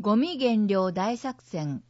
ゴミ減量大作戦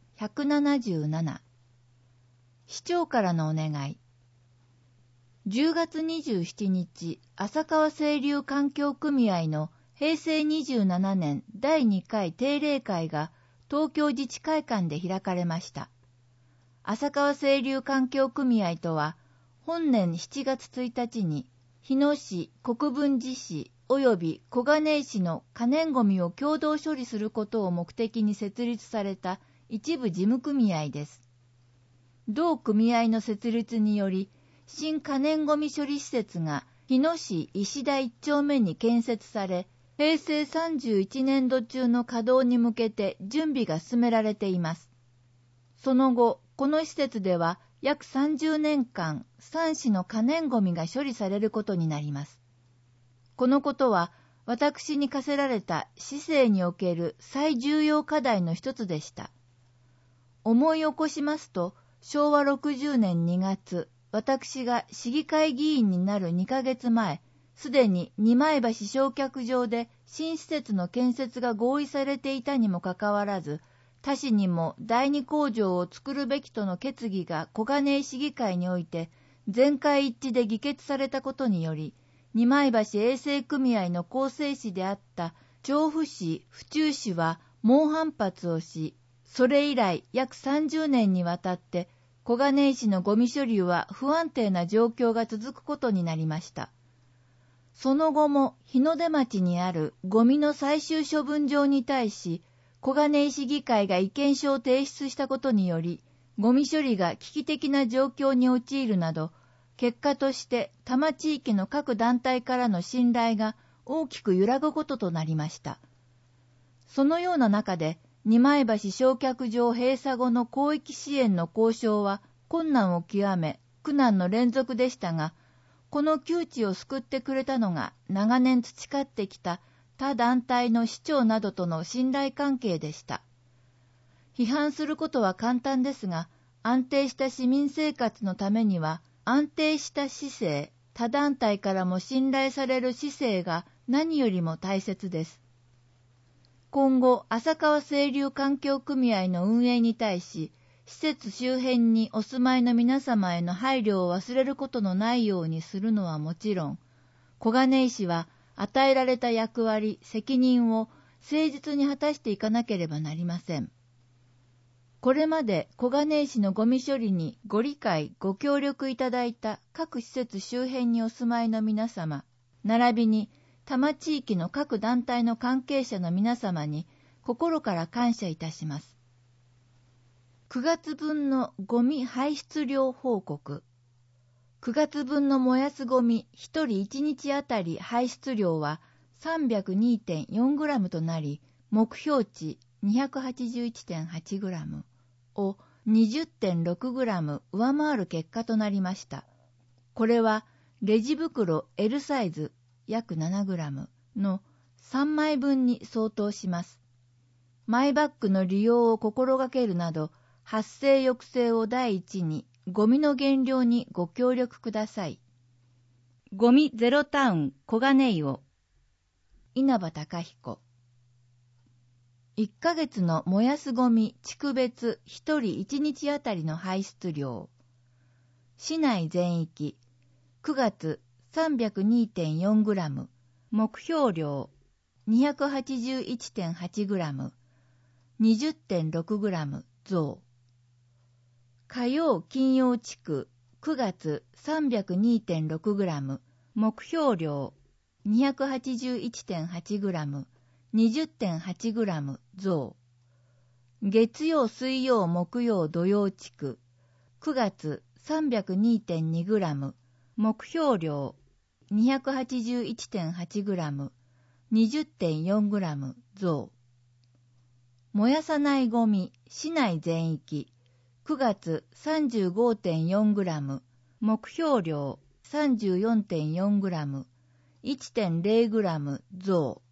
177。市長からのお願い。10月27日、浅川清流環境組合の平成27年第2回定例会が東京自治会館で開かれました。浅川清流環境組合とは、本年7月1日に日野市、国分寺市及び小金井市の可燃ごみを共同処理することを目的に設立された一部事務組合です。同組合の設立により、新可燃ごみ処理施設が日野市石田1丁目に建設され、平成31年度中の稼働に向けて準備が進められています。その後、この施設では約30年間、3市の可燃ごみが処理されることになります。このことは、私に課せられた市政における最重要課題の一つでした。思い起こしますと、昭和60年2月、私が市議会議員になる2ヶ月前、すでに二枚橋焼却場で新施設の建設が合意されていたにもかかわらず、他市にも第二工場を作るべきとの決議が小金井市議会において全会一致で議決されたことにより、二枚橋衛生組合の構成市であった調布市、府中市は猛反発をし、それ以来約30年にわたって小金井市のゴミ処理は不安定な状況が続くことになりました。その後も日の出町にあるゴミの最終処分場に対し、小金井市議会が意見書を提出したことにより、ゴミ処理が危機的な状況に陥るなど、結果として多摩地域の各団体からの信頼が大きく揺らぐこととなりました。そのような中で、二枚橋焼却場閉鎖後の広域支援の交渉は困難を極め、苦難の連続でしたが、この窮地を救ってくれたのが長年培ってきた他団体の市長などとの信頼関係でした。批判することは簡単ですが、安定した市民生活のためには、安定した市政、他団体からも信頼される市政が何よりも大切です。今後、浅川清流環境組合の運営に対し、施設周辺にお住まいの皆様への配慮を忘れることのないようにするのはもちろん、小金井市は与えられた役割、責任を誠実に果たしていかなければなりません。これまで小金井市のゴミ処理にご理解、ご協力いただいた各施設周辺にお住まいの皆様、並びに多摩地域の各団体の関係者の皆様に心から感謝いたします。9月分のゴミ排出量報告。9月分の燃やすゴミ1人1日あたり排出量は 302.4g となり、目標値 281.8g を 20.6g 上回る結果となりました。これはレジ袋 L サイズ約 7g の3枚分に相当します。マイバッグの利用を心がけるなど、発生抑制を第一に、ゴミの減量にご協力ください。ゴミゼロタウン小金井を。稲葉隆彦。1ヶ月の燃やすゴミ地区別1人1日あたりの排出量。市内全域、9月 302.4g、目標量 281.8g、20.6g 増。火曜金曜地区9月 302.6g、目標量 281.8g、20.8g 増。月曜水曜木曜土曜地区9月 302.2g、目標量 281.8g、20.4g 増。燃やさないゴミ市内全域9月 35.4g、目標量 34.4g、1.0g 増。